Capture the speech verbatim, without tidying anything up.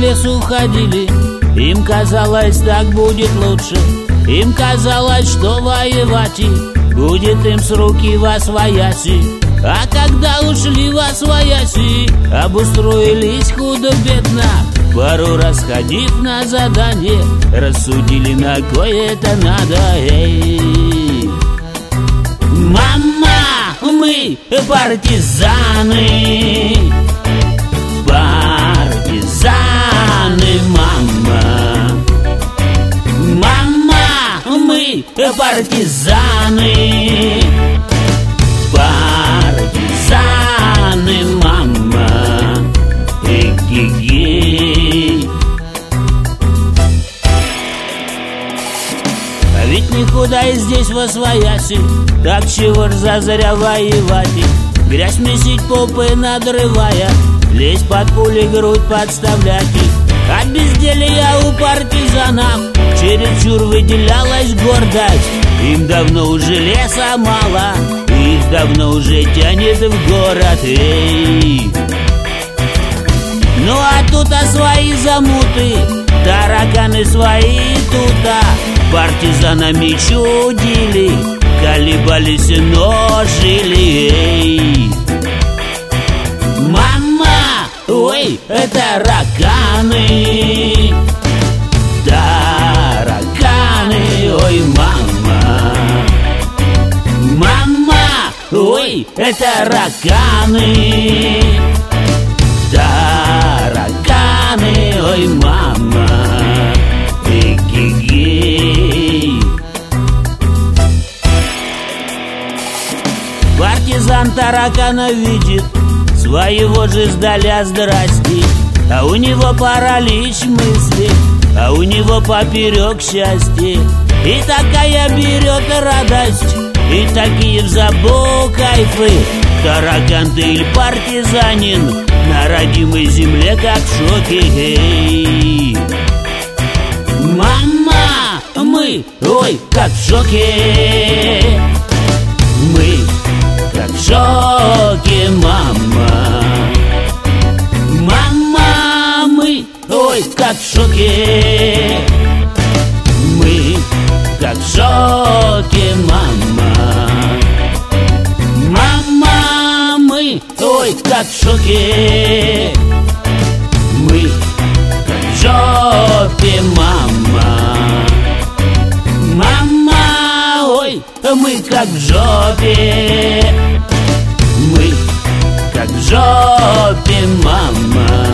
лесу ходили, им казалось, так будет лучше. Им казалось, что воевать будет им с руки восвояси. А когда ушли восвояси, обустроились худо-бедно. Пару раз ходив на задание, рассудили, на кое это надо. Эй! Мама, мы партизаны, партизаны, мама. Мама, мы партизаны, партизаны, мама. Эги-ги. А ведь никуда и здесь восвояси, так чего ж зазря воевать? Грязь месить, попы надрывая, лезть под пули, грудь подставлять. От безделья у партизанов чересчур выделялась гордость. Им давно уже леса мало, их давно уже тянет в город. Эй! Ну а тут-то свои замуты, тараканы свои тута. Партизанами чудили, колебались, но жили. Эй! Мама, ой, тараканы, тараканы, ой, мама. Мама, ой, тараканы, тараканы, ой, мама. Эги-ги. Партизан таракана видит, своего же сдаля здрасти. А у него паралич мысли, а у него поперек счастье. И такая берет радость, и такие в забу кайфы. Таракан ты или партизанин, на родимой земле как в шоке. Эй! Мама, мы, ой, как в шоке. Мы как в шоке, мама. Мама, мы, ой, как в шоке. Мы как в шоке, мама. Мама, мы, ой, как в шоке. Мы как в жопе, мама. Мама, ой, мы как в жопе. Мы как в жопе, мама.